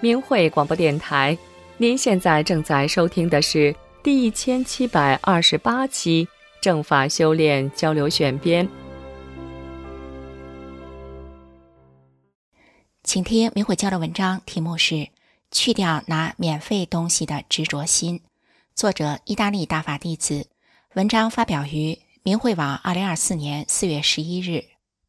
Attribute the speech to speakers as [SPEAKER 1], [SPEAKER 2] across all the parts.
[SPEAKER 1] 明慧广播电台。您现在正在收听的是第1728期正法修炼交流选编。
[SPEAKER 2] 请听明慧交流文章，题目是去掉拿免费东西的执着心，作者意大利大法弟子，文章发表于明慧网2024年4月11日。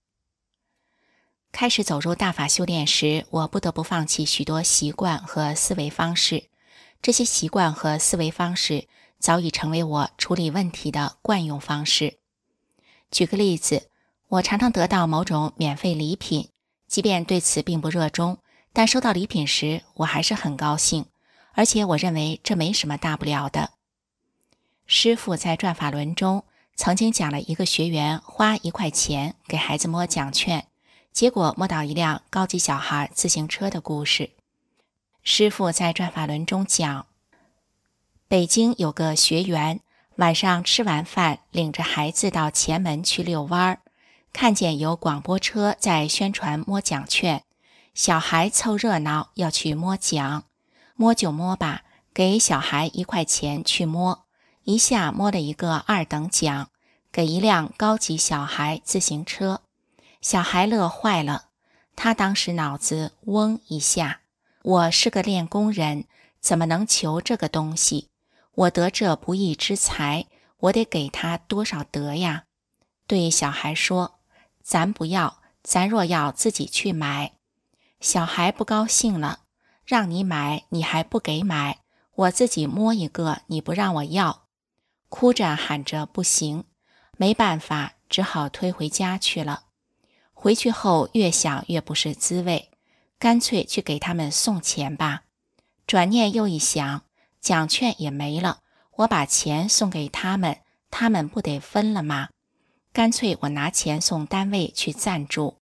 [SPEAKER 2] 开始走入大法修炼时，我不得不放弃许多习惯和思维方式，这些习惯和思维方式早已成为我处理问题的惯用方式。举个例子，我常常得到某种免费礼品，即便对此并不热衷，但收到礼品时我还是很高兴，而且我认为这没什么大不了的。师父在转法轮中曾经讲了一个学员花1块钱给孩子摸奖券，结果摸到一辆高级小孩自行车的故事。师父在转法轮中讲，北京有个学员晚上吃完饭，领着孩子到前门去遛弯，看见有广播车在宣传摸奖券，小孩凑热闹要去摸奖，摸就摸吧，给小孩1块钱去摸，一下摸了一个2等奖，给一辆高级小孩自行车。小孩乐坏了，他当时脑子嗡一下，我是个练功人，怎么能求这个东西？我得这不义之财，我得给他多少德呀？对小孩说，咱不要，咱若要自己去买。小孩不高兴了，让你买你还不给买，我自己摸一个你不让我要，哭着喊着不行，没办法，只好推回家去了。回去后越想越不是滋味，干脆去给他们送钱吧。转念又一想，奖券也没了，我把钱送给他们，他们不得分了吗？干脆我拿钱送单位去赞助。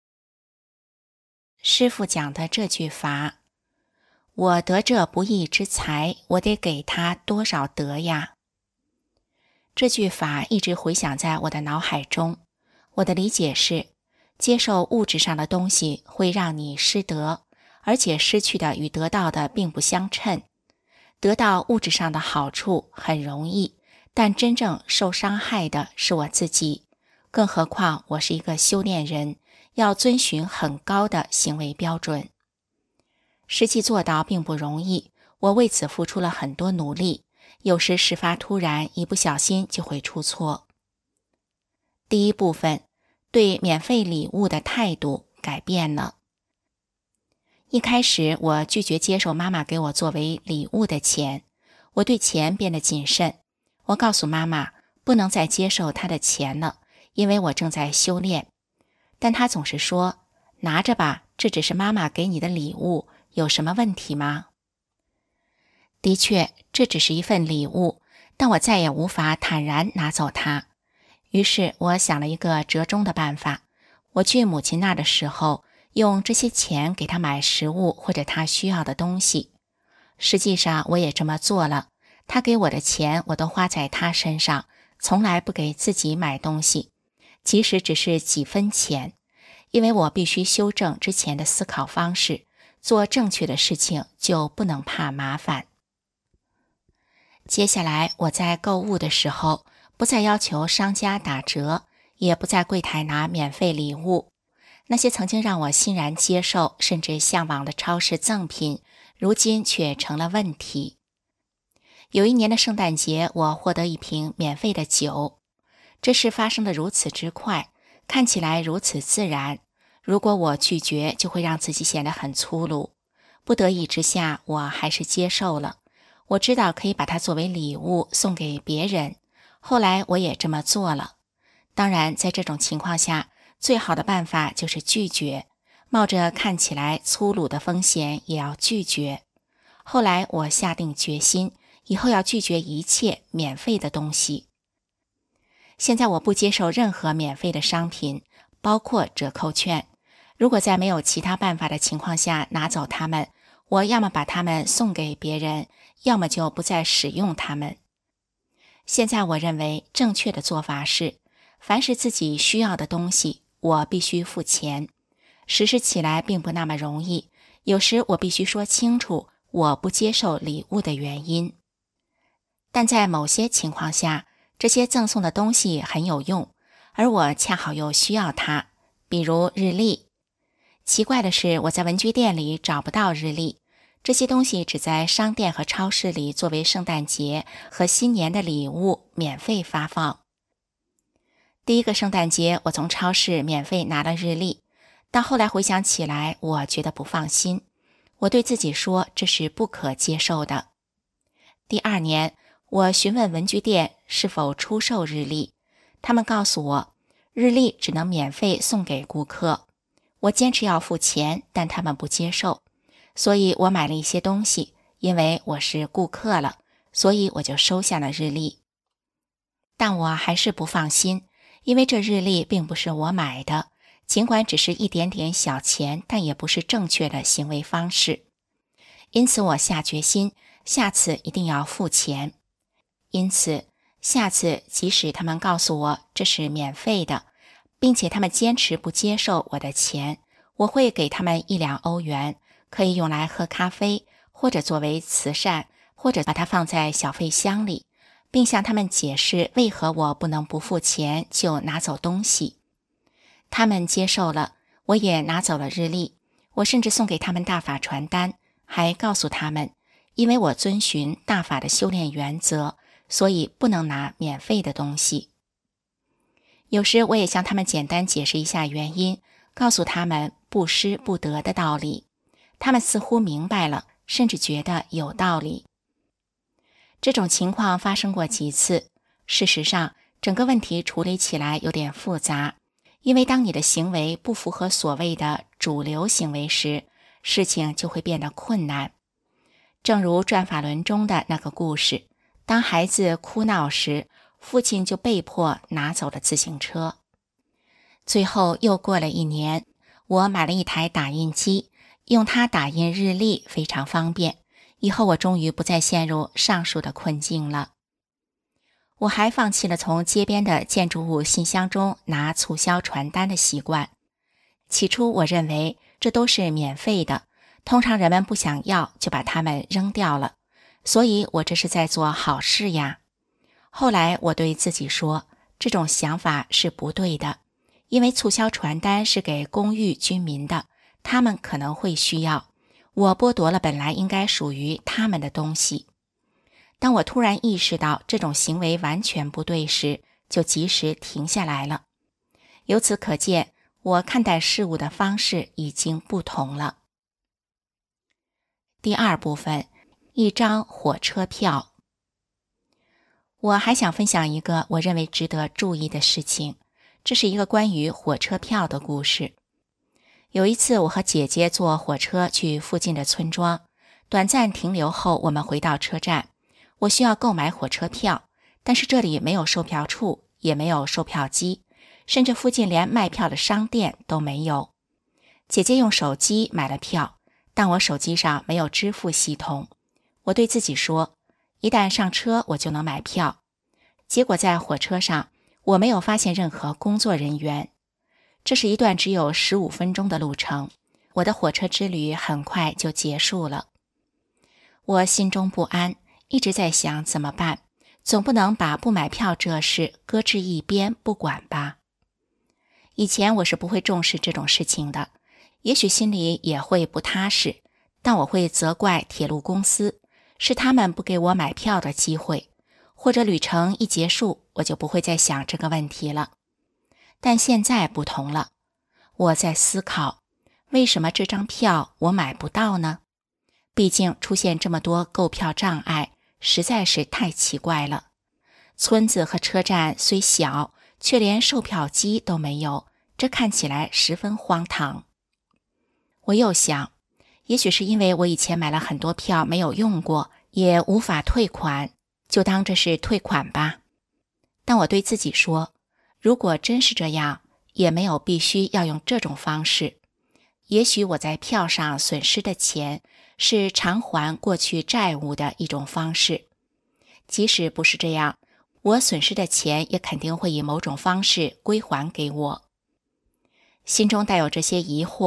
[SPEAKER 2] 师父讲的这句法，我得这不义之财，我得给他多少德呀？这句法一直回响在我的脑海中。我的理解是，接受物质上的东西会让你失德，而且失去的与得到的并不相称。得到物质上的好处很容易，但真正受伤害的是我自己，更何况我是一个修炼人，要遵循很高的行为标准。实际做到并不容易，我为此付出了很多努力，有时事发突然，一不小心就会出错。第一部分，对免费礼物的态度改变了。一开始我拒绝接受妈妈给我作为礼物的钱，我对钱变得谨慎。我告诉妈妈，不能再接受她的钱了，因为我正在修炼。但她总是说，拿着吧，这只是妈妈给你的礼物，有什么问题吗？的确，这只是一份礼物，但我再也无法坦然拿走它。于是我想了一个折中的办法，我去母亲那的时候，用这些钱给她买食物或者她需要的东西。实际上我也这么做了，她给我的钱我都花在她身上，从来不给自己买东西，即使只是几分钱，因为我必须修正之前的思考方式，做正确的事情就不能怕麻烦。接下来我在购物的时候，不再要求商家打折，也不在柜台拿免费礼物。那些曾经让我欣然接受甚至向往的超市赠品，如今却成了问题。有一年的圣诞节，我获得一瓶免费的酒，这事发生得如此之快，看起来如此自然，如果我拒绝，就会让自己显得很粗鲁。不得已之下，我还是接受了。我知道可以把它作为礼物送给别人，后来我也这么做了。当然，在这种情况下，最好的办法就是拒绝，冒着看起来粗鲁的风险也要拒绝。后来我下定决心，以后要拒绝一切免费的东西。现在我不接受任何免费的商品，包括折扣券。如果在没有其他办法的情况下拿走它们，我要么把它们送给别人，要么就不再使用它们。现在我认为正确的做法是，凡是自己需要的东西，我必须付钱。实施起来并不那么容易， 有时我必须说清楚我不接受礼物的原因。但在某些情况下，这些赠送的东西很有用，而我恰好又需要它，比如日历。奇怪的是，我在文具店里找不到日历，这些东西只在商店和超市里作为圣诞节和新年的礼物免费发放。第一个圣诞节，我从超市免费拿了日历，但后来回想起来，我觉得不放心。我对自己说，这是不可接受的。第二年，我询问文具店是否出售日历，他们告诉我，日历只能免费送给顾客。我坚持要付钱，但他们不接受，所以我买了一些东西，因为我是顾客了，所以我就收下了日历。但我还是不放心，因为这日历并不是我买的，尽管只是一点点小钱，但也不是正确的行为方式。因此我下决心，下次一定要付钱。因此，下次即使他们告诉我这是免费的，并且他们坚持不接受我的钱，我会给他们1-2欧元，可以用来喝咖啡，或者作为慈善，或者把它放在小费箱里，并向他们解释为何我不能不付钱就拿走东西。他们接受了，我也拿走了日历，我甚至送给他们大法传单，还告诉他们，因为我遵循大法的修炼原则，所以不能拿免费的东西。有时我也向他们简单解释一下原因，告诉他们不失不得的道理。他们似乎明白了，甚至觉得有道理。这种情况发生过几次。事实上，整个问题处理起来有点复杂，因为当你的行为不符合所谓的主流行为时，事情就会变得困难。正如转法轮中的那个故事，当孩子哭闹时，父亲就被迫拿走了自行车。最后又过了1年，我买了一台打印机，用它打印日历非常方便。以后我终于不再陷入上述的困境了。我还放弃了从街边的建筑物信箱中拿促销传单的习惯。起初我认为这都是免费的，通常人们不想要就把它们扔掉了，所以我这是在做好事呀。后来我对自己说，这种想法是不对的，因为促销传单是给公寓居民的，他们可能会需要。我剥夺了本来应该属于他们的东西。当我突然意识到这种行为完全不对时，就及时停下来了。由此可见，我看待事物的方式已经不同了。第二部分，一张火车票。我还想分享一个我认为值得注意的事情，这是一个关于火车票的故事。有一次，我和姐姐坐火车去附近的村庄，短暂停留后，我们回到车站。我需要购买火车票，但是这里没有售票处，也没有售票机，甚至附近连卖票的商店都没有。姐姐用手机买了票，但我手机上没有支付系统。我对自己说，一旦上车，我就能买票。结果在火车上，我没有发现任何工作人员。这是一段只有15分钟的路程，我的火车之旅很快就结束了。我心中不安，一直在想怎么办，总不能把不买票这事搁置一边不管吧。以前我是不会重视这种事情的，也许心里也会不踏实，但我会责怪铁路公司，是他们不给我买票的机会，或者旅程一结束，我就不会再想这个问题了。但现在不同了，我在思考，为什么这张票我买不到呢？毕竟出现这么多购票障碍，实在是太奇怪了。村子和车站虽小，却连售票机都没有，这看起来十分荒唐。我又想，也许是因为我以前买了很多票没有用过，也无法退款，就当这是退款吧。但我对自己说，如果真是这样，也没有必须要用这种方式。也许我在票上损失的钱是偿还过去债务的一种方式。即使不是这样，我损失的钱也肯定会以某种方式归还给我。心中带有这些疑惑，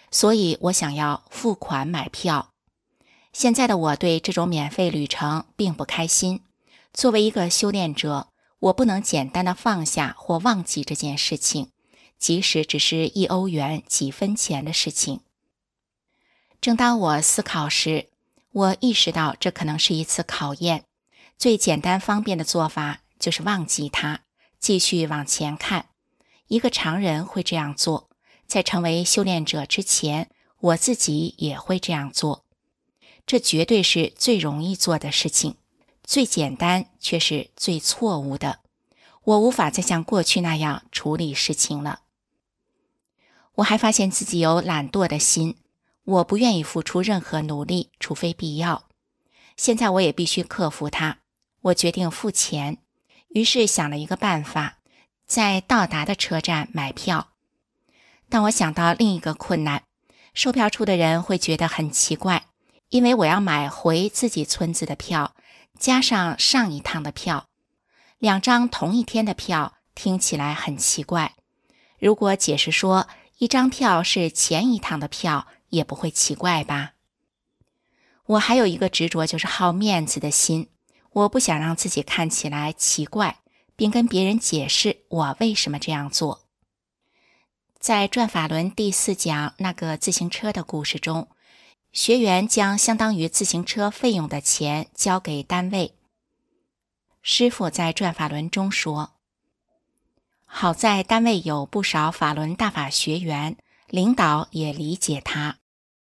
[SPEAKER 2] 所以我想要付款买票。现在的我对这种免费旅程并不开心。作为一个修炼者，我不能简单的放下或忘记这件事情，即使只是1欧元几分钱的事情。正当我思考时，我意识到这可能是一次考验。最简单方便的做法就是忘记它，继续往前看。一个常人会这样做，在成为修炼者之前，我自己也会这样做。这绝对是最容易做的事情，最简单却是最错误的。我无法再像过去那样处理事情了。我还发现自己有懒惰的心，我不愿意付出任何努力，除非必要。现在我也必须克服它。我决定付钱，于是想了一个办法，在到达的车站买票。但我想到另一个困难，售票处的人会觉得很奇怪，因为我要买回自己村子的票，加上上一趟的票，2张同一天的票听起来很奇怪。如果解释说1张票是前一趟的票，也不会奇怪吧？我还有一个执着，就是好面子的心。我不想让自己看起来奇怪，并跟别人解释我为什么这样做。在转法轮第4讲那个自行车的故事中，学员将相当于自行车费用的钱交给单位。师父在转法轮中说，好在单位有不少法轮大法学员，领导也理解他。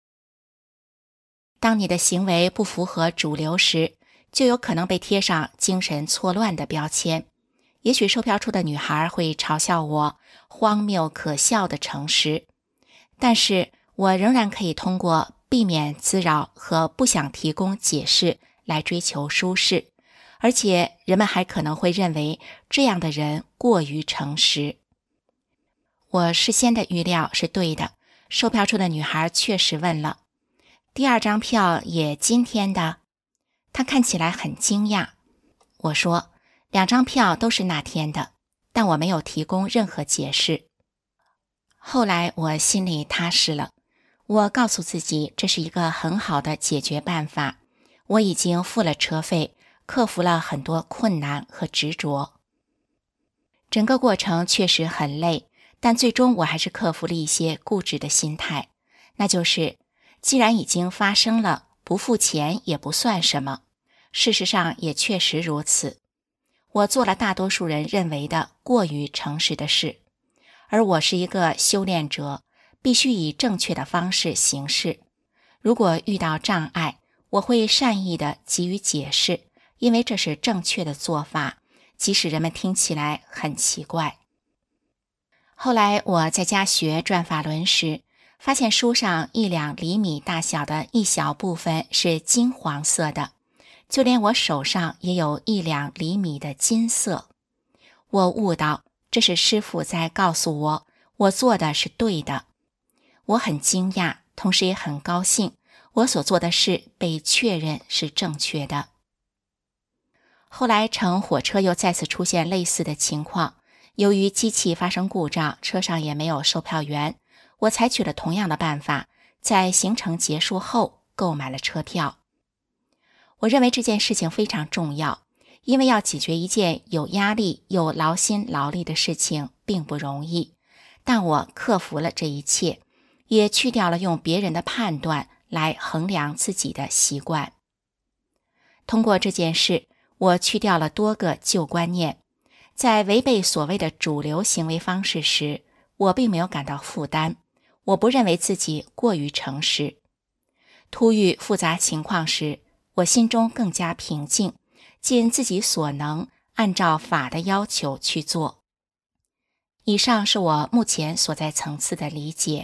[SPEAKER 2] 当你的行为不符合主流时，就有可能被贴上精神错乱的标签。也许售票处的女孩会嘲笑我荒谬可笑的诚实，但是我仍然可以通过避免滋扰和不想提供解释来追求舒适，而且人们还可能会认为这样的人过于诚实。我事先的预料是对的，售票处的女孩确实问了，第2张票也今天的？她看起来很惊讶。我说，2张票都是那天的，但我没有提供任何解释。后来我心里踏实了，我告诉自己这是一个很好的解决办法。我已经付了车费，克服了很多困难和执着。整个过程确实很累，但最终我还是克服了一些固执的心态，那就是既然已经发生了，不付钱也不算什么。事实上也确实如此，我做了大多数人认为的过于诚实的事，而我是一个修炼者，必须以正确的方式行事。如果遇到障碍，我会善意地给予解释，因为这是正确的做法，即使人们听起来很奇怪。后来我在家学转法轮时，发现书上1两厘米大小的一小部分是金黄色的，就连我手上也有1两厘米的金色。我悟到，这是师父在告诉我，我做的是对的。我很惊讶，同时也很高兴，我所做的事被确认是正确的。后来乘火车又再次出现类似的情况，由于机器发生故障，车上也没有售票员，我采取了同样的办法，在行程结束后购买了车票。我认为这件事情非常重要，因为要解决一件有压力又劳心劳力的事情并不容易，但我克服了这一切，也去掉了用别人的判断来衡量自己的习惯。通过这件事，我去掉了多个旧观念，在违背所谓的主流行为方式时，我并没有感到负担，我不认为自己过于诚实。突遇复杂情况时，我心中更加平静，尽自己所能，按照法的要求去做。以上是我目前所在层次的理解。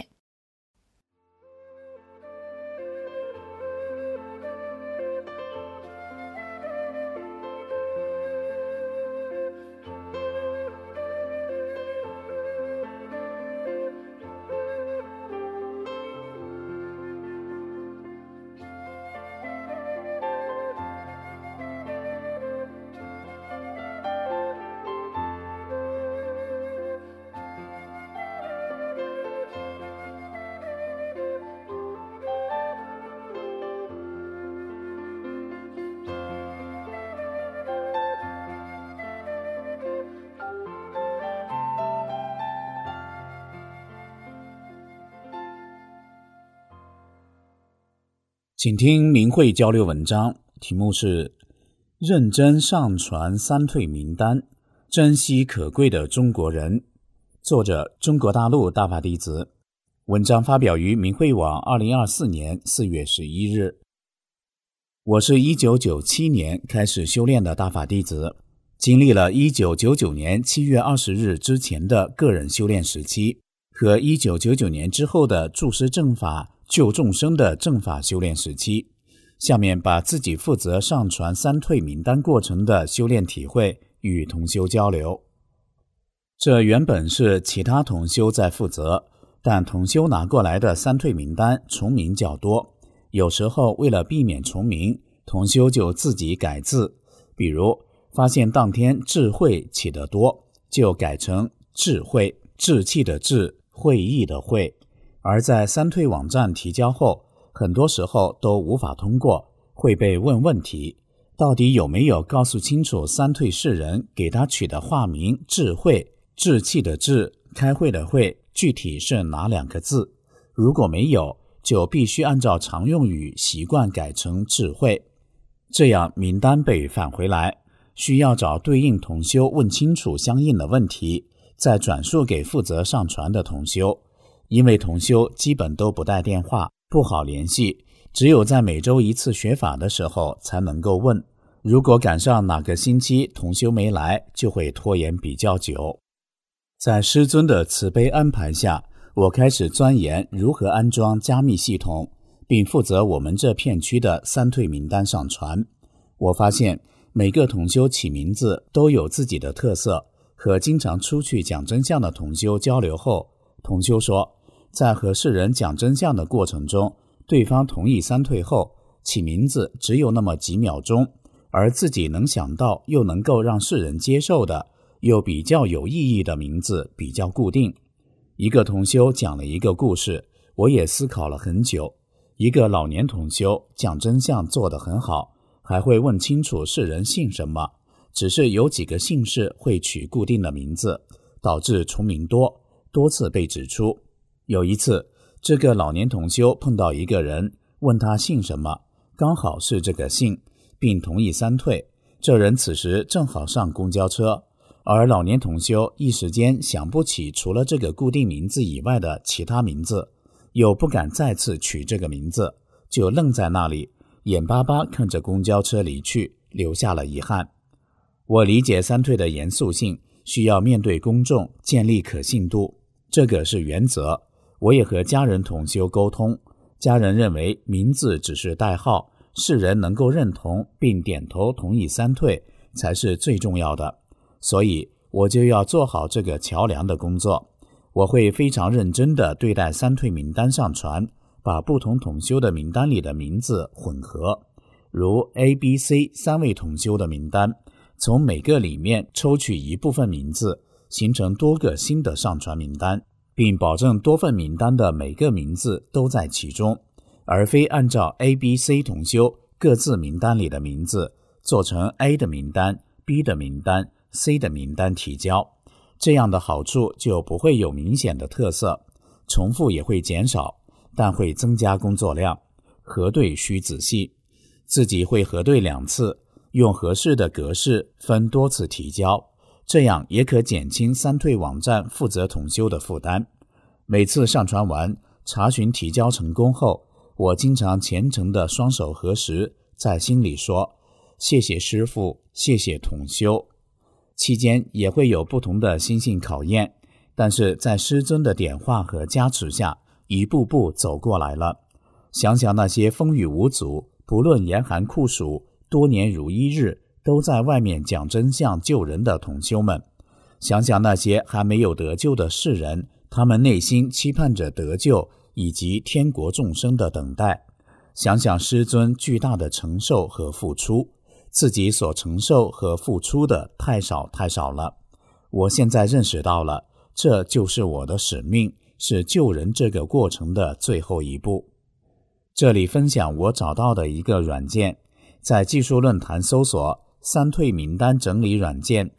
[SPEAKER 3] 请听明慧交流文章，题目是认真上传三退名单，珍惜可贵的中国人。作者中国大陆大法弟子。文章发表于明慧网2024年4月11日。我是1997年开始修炼的大法弟子，经历了1999年7月20日之前的个人修炼时期和1999年之后的注释正法救众生的正法修炼时期。下面把自己负责上传三退名单过程的修炼体会与同修交流。这原本是其他同修在负责，但同修拿过来的三退名单重名较多，有时候为了避免重名，同修就自己改字，比如发现当天智慧起得多，就改成智慧，志气的志，会议的会。而在三退网站提交后，很多时候都无法通过，会被问问题，到底有没有告诉清楚三退世人给他取的化名智慧，志气的志，开会的会，具体是哪2个字？如果没有，就必须按照常用语习惯改成智慧。这样名单被返回来，需要找对应同修问清楚相应的问题，再转述给负责上传的同修。因为同修基本都不带电话，不好联系，只有在每周1次学法的时候才能够问。如果赶上哪个星期同修没来，就会拖延比较久。在师尊的慈悲安排下，我开始钻研如何安装加密系统，并负责我们这片区的三退名单上传。我发现每个同修起名字都有自己的特色，和经常出去讲真相的同修交流后，同修说在和世人讲真相的过程中，对方同意三退后，起名字只有那么几秒钟，而自己能想到又能够让世人接受的，又比较有意义的名字比较固定。一个同修讲了一个故事，我也思考了很久。一个老年同修讲真相做得很好，还会问清楚世人姓什么，只是有几个姓氏会取固定的名字，导致重名多次被指出。有一次，这个老年同修碰到一个人，问他姓什么，刚好是这个姓，并同意三退。这人此时正好上公交车，而老年同修一时间想不起除了这个固定名字以外的其他名字，又不敢再次取这个名字，就愣在那里，眼巴巴看着公交车离去，留下了遗憾。我理解三退的严肃性，需要面对公众，建立可信度，这个是原则。我也和家人同修沟通，家人认为名字只是代号，世人能够认同并点头同意三退才是最重要的，所以我就要做好这个桥梁的工作。我会非常认真地对待三退名单上传，把不同同修的名单里的名字混合，如 A、B、C 3位同修的名单，从每个里面抽取一部分名字，形成多个新的上传名单，并保证多份名单的每个名字都在其中，而非按照 A、B、C 同修各自名单里的名字做成 A 的名单、B 的名单、C 的名单提交。这样的好处就不会有明显的特色，重复也会减少，但会增加工作量。核对需仔细，自己会核对2次，用合适的格式分多次提交，这样也可减轻三退网站负责统修的负担。每次上传完，查询提交成功后，我经常虔诚地双手合十，在心里说谢谢师父，谢谢统修。期间也会有不同的心性考验，但是在师尊的点化和加持下，一步步走过来了。想想那些风雨无阻，不论严寒酷暑，多年如一日都在外面讲真相救人的同修们，想想那些还没有得救的世人，他们内心期盼着得救以及天国众生的等待，想想师尊巨大的承受和付出，自己所承受和付出的太少了。我现在认识到了，这就是我的使命，是救人这个过程的最后一步。这里分享我找到的一个软件，在技术论坛搜索三退名单整理软件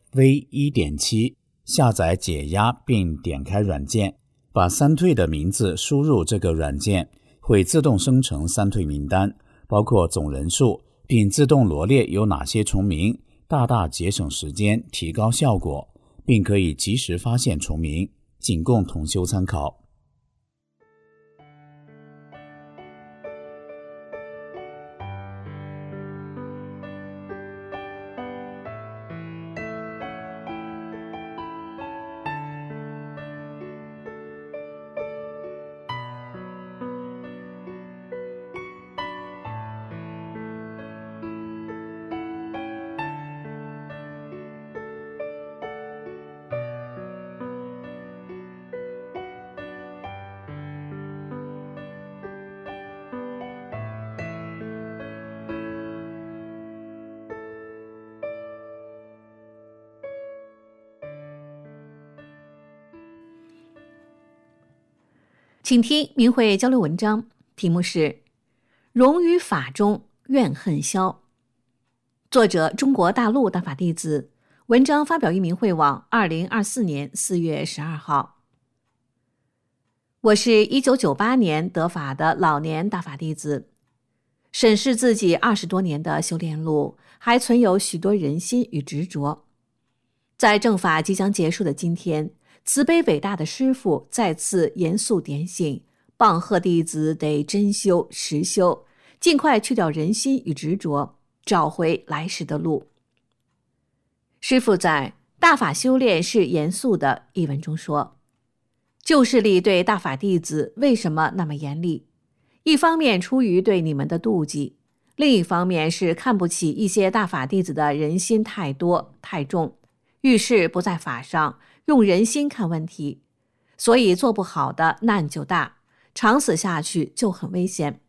[SPEAKER 3] V1.7， 下载解压并点开软件，把三退的名字输入这个软件，会自动生成三退名单， 包括总人数，并自动罗列有哪些重名，大大节省时间，提高效果，并可以及时发现重名，仅供同修参考。
[SPEAKER 4] 请听明慧交流文章，题目是融于法中，怨恨消。作者中国大陆大法弟子，文章发表于明慧网2024年4月12号。我是1998年得法的老年大法弟子，审视自己20多年的修炼路，还存有许多人心与执着。在正法即将结束的今天，慈悲伟大的师父再次严肃点醒，棒喝弟子得真修实修，尽快去掉人心与执着，找回来时的路。师父在《大法修炼是严肃的》一文中说，旧势力对大法弟子为什么那么严厉？一方面出于对你们的妒忌，另一方面是看不起一些大法弟子的人心太多太重，遇事不在法上，用人心看问题，所以做不好的难就大，长此下去就很危险。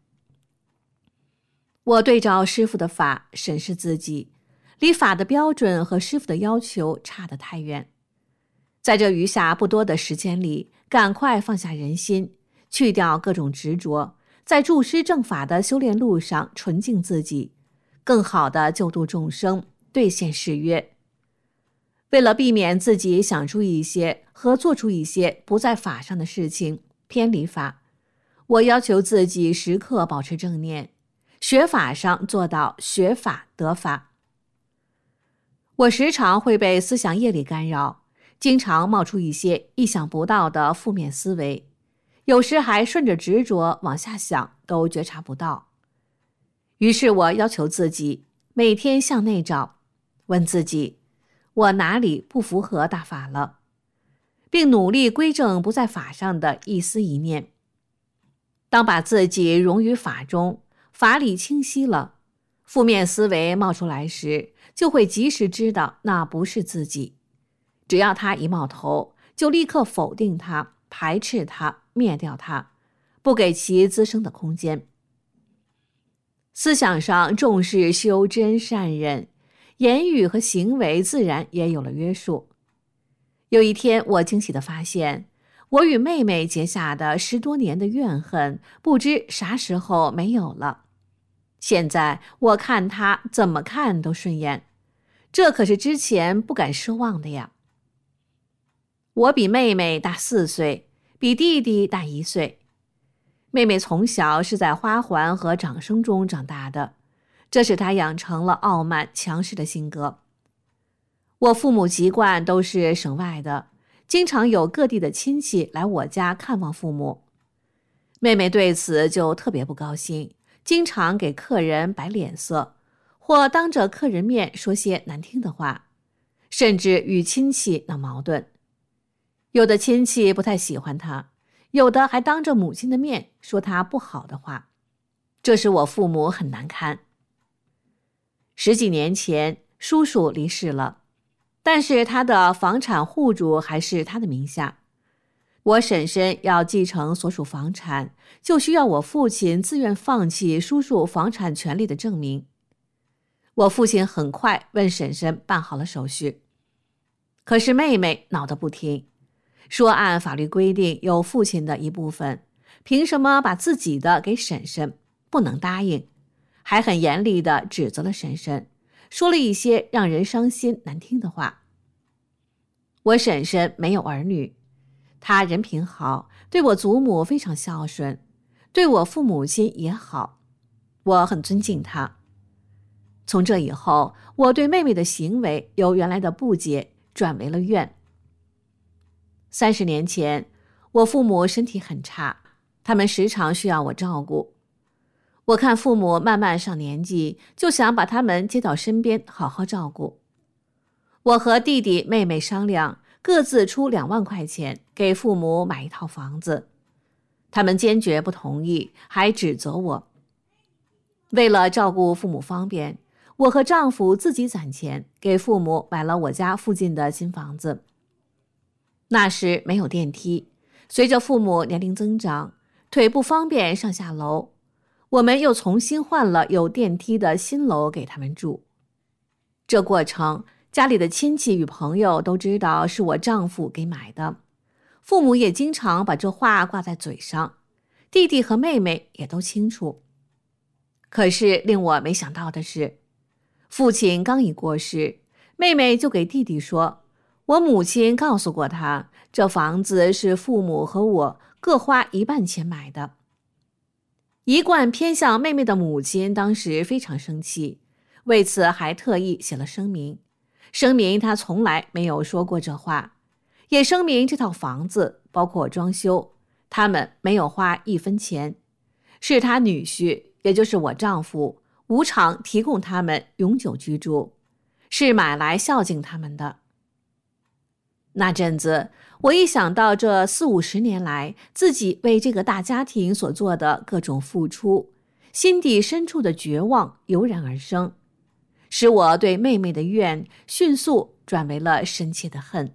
[SPEAKER 4] 我对照师父的法审视自己，离法的标准和师父的要求差得太远。在这余下不多的时间里，赶快放下人心，去掉各种执着，在助师正法的修炼路上纯净自己，更好地救度众生，兑现誓约。为了避免自己想出一些和做出一些不在法上的事情，偏离法，我要求自己时刻保持正念，学法上做到学法得法。我时常会被思想业力干扰，经常冒出一些意想不到的负面思维，有时还顺着执着往下想，都觉察不到。于是我要求自己每天向内找，问自己我哪里不符合大法了，并努力归正不在法上的一思一念。当把自己融于法中，法理清晰了，负面思维冒出来时，就会及时知道那不是自己。只要它一冒头，就立刻否定它，排斥它，灭掉它，不给其滋生的空间。思想上重视修真善忍，言语和行为自然也有了约束。有一天，我惊喜地发现，我与妹妹结下的10多年的怨恨，不知啥时候没有了。现在我看她怎么看都顺眼，这可是之前不敢奢望的呀。我比妹妹大4岁，比弟弟大1岁。妹妹从小是在花环和掌声中长大的，这使她养成了傲慢强势的性格。我父母籍贯都是省外的，经常有各地的亲戚来我家看望父母。妹妹对此就特别不高兴，经常给客人摆脸色，或当着客人面说些难听的话，甚至与亲戚闹矛盾。有的亲戚不太喜欢她，有的还当着母亲的面说她不好的话，这使我父母很难堪。10几年前，叔叔离世了，但是他的房产户主还是他的名下。我婶婶要继承所属房产，就需要我父亲自愿放弃叔叔房产权利的证明。我父亲很快问婶婶办好了手续，可是妹妹闹得不停，说按法律规定有父亲的一部分，凭什么把自己的给婶婶，不能答应，还很严厉地指责了婶婶，说了一些让人伤心难听的话。我婶婶没有儿女，她人品好，对我祖母非常孝顺，对我父母亲也好。 我很尊敬她。从这以后，我对妹妹的行为由原来的不解转为了怨。30年前，我父母身体很差，他们时常需要我照顾。我看父母慢慢上年纪，就想把他们接到身边好好照顾。我和弟弟妹妹商量，各自出2万块钱给父母买一套房子。他们坚决不同意，还指责我。为了照顾父母方便，我和丈夫自己攒钱给父母买了我家附近的新房子。那时没有电梯，随着父母年龄增长，腿不方便上下楼，我们又重新换了有电梯的新楼给他们住。这过程，家里的亲戚与朋友都知道是我丈夫给买的，父母也经常把这话挂在嘴上，弟弟和妹妹也都清楚。可是令我没想到的是，父亲刚一过世，妹妹就给弟弟说，我母亲告诉过他，这房子是父母和我各花1半钱买的。一贯偏向妹妹的母亲当时非常生气，为此还特意写了声明，声明她从来没有说过这话，也声明这套房子包括装修，他们没有花1分钱，是她女婿，也就是我丈夫，无偿提供他们永久居住，是买来孝敬他们的。那阵子，我一想到这40-50年来自己为这个大家庭所做的各种付出，心底深处的绝望油然而生，使我对妹妹的怨迅速转为了深切的恨。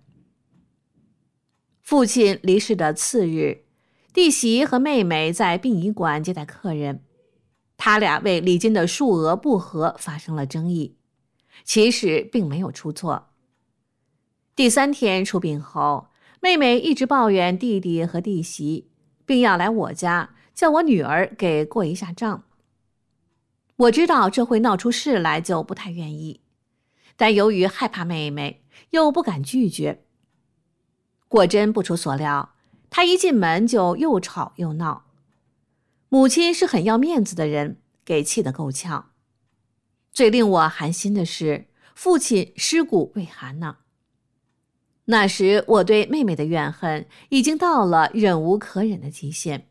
[SPEAKER 4] 父亲离世的次日，弟媳和妹妹在殡仪馆接待客人，他俩为礼金的数额不合发生了争议，其实并没有出错。第3天出殡后，妹妹一直抱怨弟弟和弟媳，并要来我家叫我女儿给过一下账。我知道这会闹出事来，就不太愿意，但由于害怕妹妹，又不敢拒绝。果真不出所料，她一进门就又吵又闹。母亲是很要面子的人，给气得够呛。最令我寒心的是，父亲尸骨未寒呢。那时我对妹妹的怨恨已经到了忍无可忍的极限。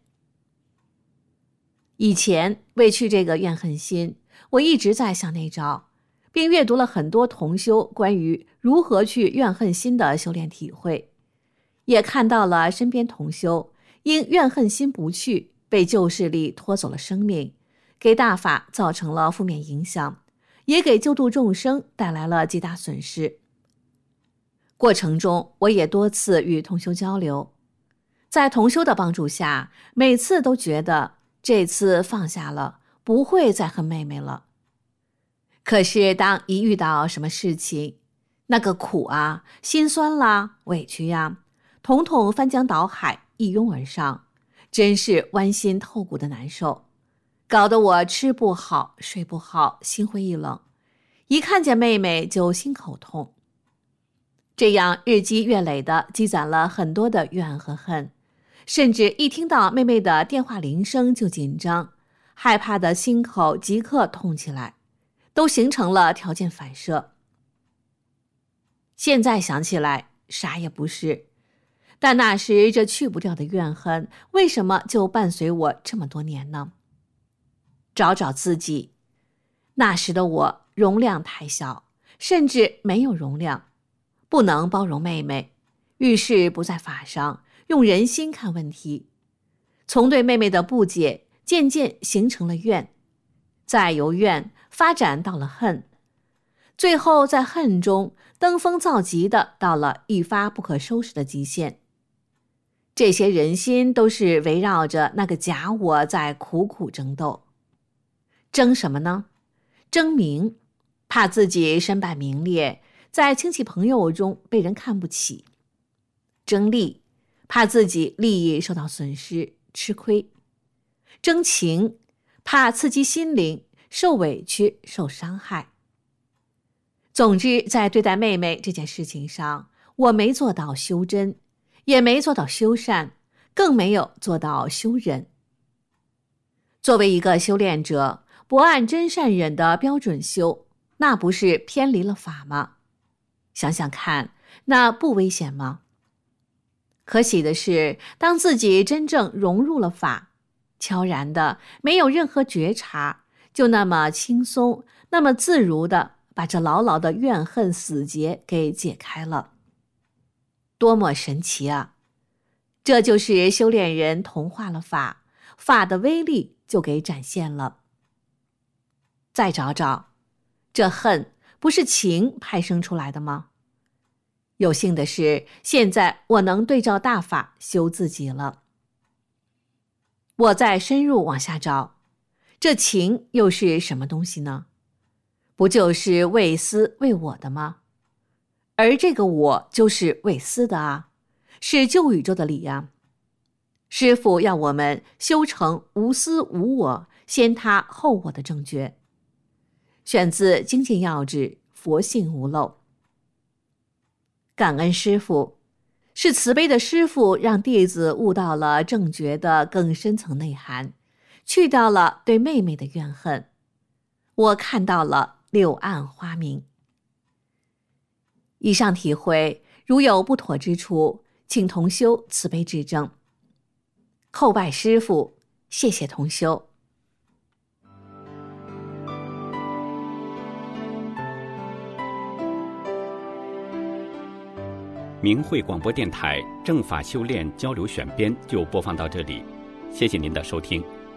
[SPEAKER 4] 以前为去这个怨恨心，我一直在向内找，并阅读了很多同修关于如何去怨恨心的修炼体会，也看到了身边同修因怨恨心不去，被旧势力拖走了生命，给大法造成了负面影响，也给救度众生带来了极大损失。过程中，我也多次与同修交流，在同修的帮助下，每次都觉得这次放下了，不会再恨妹妹了。可是当一遇到什么事情，那个苦啊、心酸啦、委屈呀，统统翻江倒海一拥而上，真是剜心透骨的难受，搞得我吃不好、睡不好，心灰意冷，一看见妹妹就心口痛。这样日积月累的积攒了很多的怨和恨，甚至一听到妹妹的电话铃声就紧张，害怕的心口即刻痛起来，都形成了条件反射。现在想起来啥也不是，但那时这去不掉的怨恨为什么就伴随我这么多年呢？找找自己，那时的我容量太小，甚至没有容量，不能包容妹妹，遇事不在法上，用人心看问题。从对妹妹的不解渐渐形成了怨，再由怨发展到了恨，最后在恨中登峰造极的到了一发不可收拾的极限。这些人心都是围绕着那个假我在苦苦争斗。争什么呢？争名，怕自己身败名裂，在亲戚朋友中被人看不起；争利，怕自己利益受到损失，吃亏；争情，怕刺激心灵，受委屈，受伤害。总之，在对待妹妹这件事情上，我没做到修真，也没做到修善，更没有做到修忍。作为一个修炼者， 不按真善忍的标准修，那不是偏离了法吗？想想看，那不危险吗？可喜的是，当自己真正融入了法，悄然的，没有任何觉察，就那么轻松，那么自如的把这牢牢的怨恨死结给解开了。多么神奇啊！这就是修炼人同化了法，法的威力就给展现了。再找找，这恨不是情派生出来的吗？有幸的是，现在我能对照大法修自己了。我再深入往下找，这情又是什么东西呢？不就是为私为我的吗？而这个我就是为私的啊，是旧宇宙的理啊。师父要我们修成无私无我，先他后我的正觉。选自《精进要旨》，佛性无漏。感恩师父，是慈悲的师父让弟子悟到了正觉的更深层内涵，去掉了对妹妹的怨恨。我看到了柳暗花明。以上体会如有不妥之处，请同修慈悲指正。叩拜师父，谢谢同修。
[SPEAKER 5] 明慧广播电台正法修炼交流选编就播放到这里，谢谢您的收听，